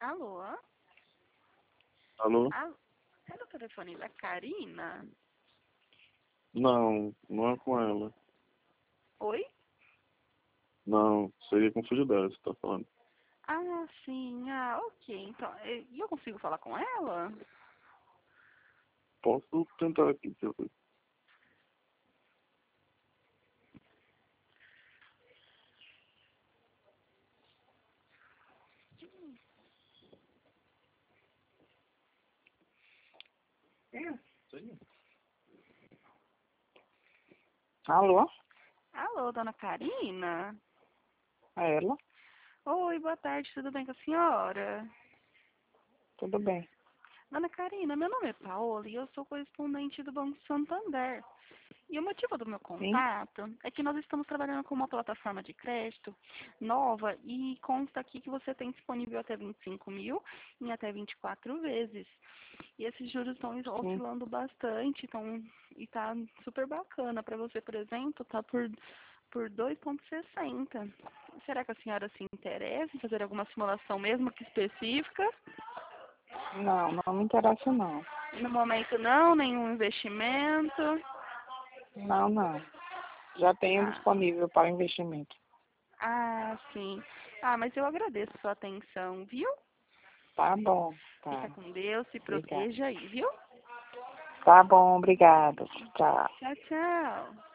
Alô? Alô? Alô? É do telefone da Karina? Não, não é com ela. Oi? Não, seria com filho dela, você tá falando. Ah, sim. Ah, ok. Então, e eu consigo falar com ela? Posso tentar aqui, deixa eu ver. Alô? Alô, dona Karina? É ela? Oi, boa tarde, tudo bem com a senhora? Tudo bem. Dona Karina, meu nome é Paola e eu sou correspondente do Banco Santander. E o motivo do meu Sim? contato é que nós estamos trabalhando com uma plataforma de crédito nova e consta aqui que você tem disponível até 25 mil em até 24 vezes. E esses juros estão Sim. oscilando bastante, e tá super bacana. Para você, por exemplo, tá por 2,60. Será que a senhora se interessa em fazer alguma simulação mesmo que específica? Não, não me interessa não. No momento não, nenhum investimento. Não, não. Já tenho Ah, disponível para investimento. sim. Ah, mas eu agradeço sua atenção, viu? Tá bom, Fica tá. com Deus, se Obrigada. proteja aí, viu? Tá bom, obrigada. Tchau. Tchau, tchau.